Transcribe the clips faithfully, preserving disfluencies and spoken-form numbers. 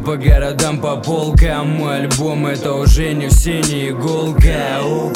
по городам, по полкам. Мой альбом — это уже не синяя иголка. О,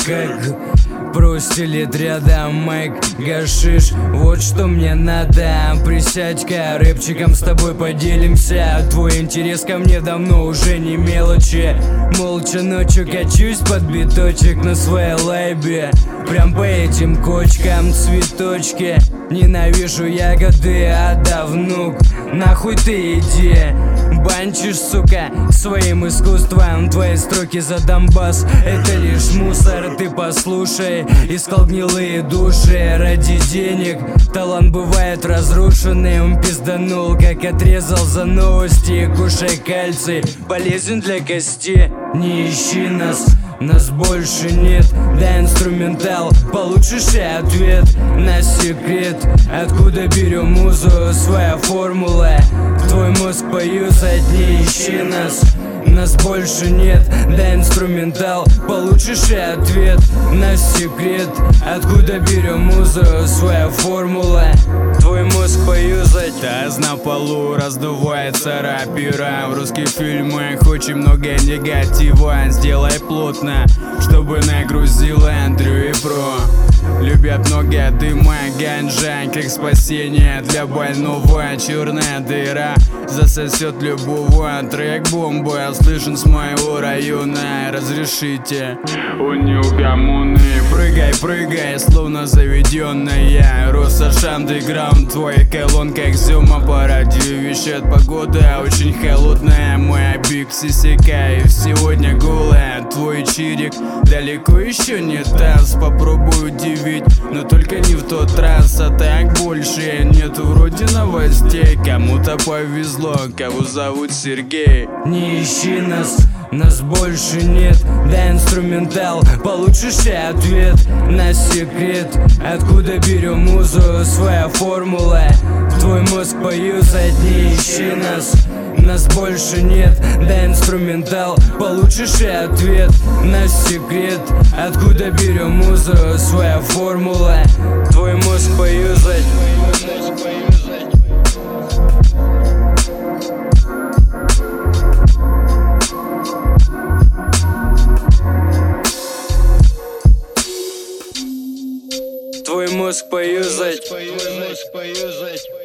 как простелит рядом майк, гашиш, вот что мне надо. Присядь-ка, рэпчиком с тобой поделимся. Твой интерес ко мне давно уже не мелочи. Молча ночью качусь под биточек на своей лайбе. Прям по этим кочкам цветочки. Ненавижу ягоды, отдав внук. Нахуй ты иди, банчишь, сука, своим искусством. Твои строки за Донбасс — это лишь мусор. Ты послушай, искал гнилые души ради денег. Талант бывает разрушенным. Пизданул, как отрезал за новости. Кушай кальций, полезен для кости. Не ищи нас, нас больше нет. Да инструментал, получишь и ответ на секрет. Откуда берем музу, своя формула. Твой мозг поюзать, не ищи нас, нас больше нет. Да инструментал, получишь и ответ на секрет. Откуда берем музу, своя формула. Твой мозг поюзать. Таз на полу, раздувается рапера. В русских фильмах очень много негатива. Сделай плотно, чтобы нагрузил Эндрю и Про. Любят много дыма, ганджа, как спасение для больного. Черная дыра засосет любого. Трек бомба слышен с моего района. Разрешите, у неугомонный. Прыгай, прыгай, словно заведенная. Россошь андеграунд, твой колонн как зима. По радио вещает, погода очень холодная. Моя биг сисекает сегодня голая. Твой чирик далеко еще не таз. Попробуй удивить, но только не в тот раз. А так больше нету вроде новостей. Кому-то повезло, кого зовут Сергей. Не ищи нас, нас больше нет. Да инструментал, получишь и ответ на секрет. Откуда берем музу, своя формула. Твой мозг поюзать, не ищи нас, нас больше нет. Да инструментал, получишь и ответ на секрет. Откуда берем музу, своя формула. Твой мозг поюзать. Твой мозг поюзать.